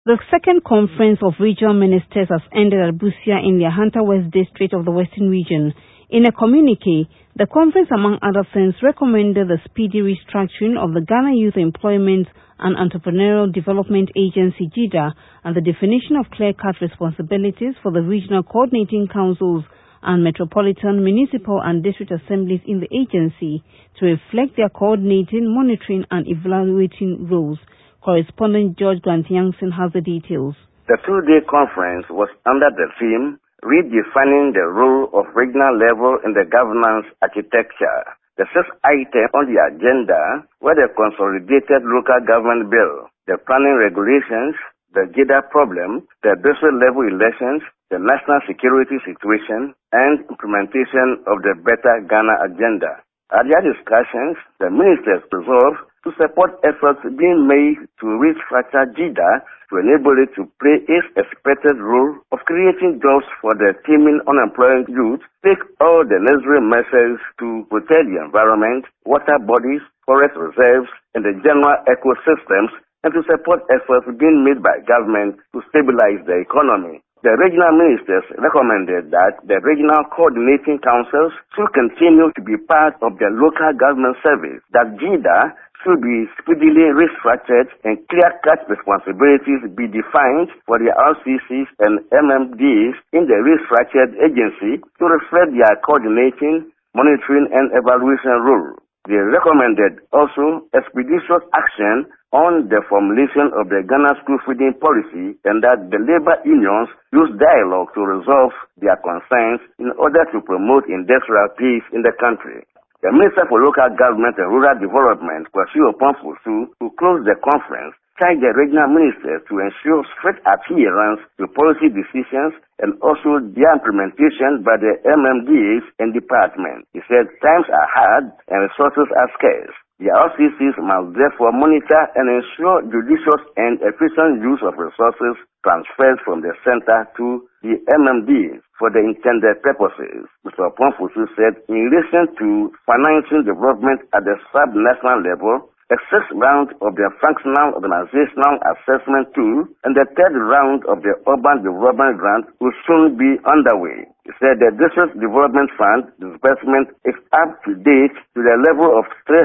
The second conference of regional ministers has ended at Busia in the Ahanta West district of the Western region. In a communique, the conference, among other things, recommended the speedy restructuring of the Ghana Youth Employment and Entrepreneurial Development Agency (GYDA) and the definition of clear-cut responsibilities for the regional coordinating councils and metropolitan, municipal and district assemblies in the agency to reflect their coordinating, monitoring and evaluating roles. Correspondent George Grant-Youngson has the details. The two-day conference was under the theme Redefining the Role of Regional Level in the Governance Architecture. The sixth item on the agenda were the Consolidated Local Government Bill, the Planning Regulations, the GYDA problem, the district level elections, the national security situation, and implementation of the Better Ghana Agenda. At their discussions, the ministers resolved to support efforts being made to restructure GYDA to enable it to play its expected role of creating jobs for the teeming unemployed youth, take all the necessary measures to protect the environment, water bodies, forest reserves, and the general ecosystems, and to support efforts being made by government to stabilize the economy. The regional ministers recommended that the regional coordinating councils should continue to be part of the local government service, that GYDA should be speedily restructured and clear-cut responsibilities be defined for the RCCs and MMDs in the restructured agency to reflect their coordinating, monitoring and evaluation role. They recommended also expeditious action on the formulation of the Ghana School Feeding Policy and that the labor unions use dialogue to resolve their concerns in order to promote industrial peace in the country. The Minister for Local Government and Rural Development, Kwasi Oponfosu, who closed the conference, charged the regional ministers to ensure strict adherence to policy decisions and also their implementation by the MMDs and departments. He said times are hard and resources are scarce. The RCCs must therefore monitor and ensure judicious and efficient use of resources transferred from the center to the MMDs for the intended purposes. Mr. Oponfosu said in relation to financing development at the sub-national level, the sixth round of the Functional Organizational Assessment tool and the third round of the Urban Development Grant will soon be underway. He said the District Development Fund disbursement is up to date to the level of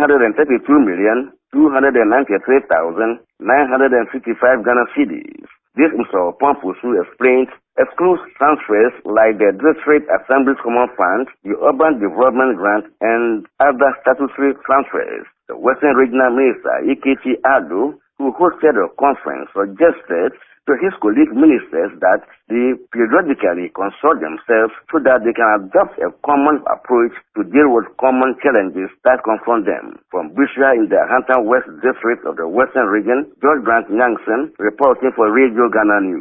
332,293,955 Ghana cedis. This, Mr. Oponfosu explained, excludes transfers like the District Assembly's Common Fund, the Urban Development Grant, and other statutory transfers. The Western Regional Minister, EKT Ado, who hosted a conference, suggested to his colleague ministers that they periodically consult themselves so that they can adopt a common approach to deal with common challenges that confront them. From Busia in the Ahanta West district of the Western region, George Grant-Youngson reporting for Radio Ghana News.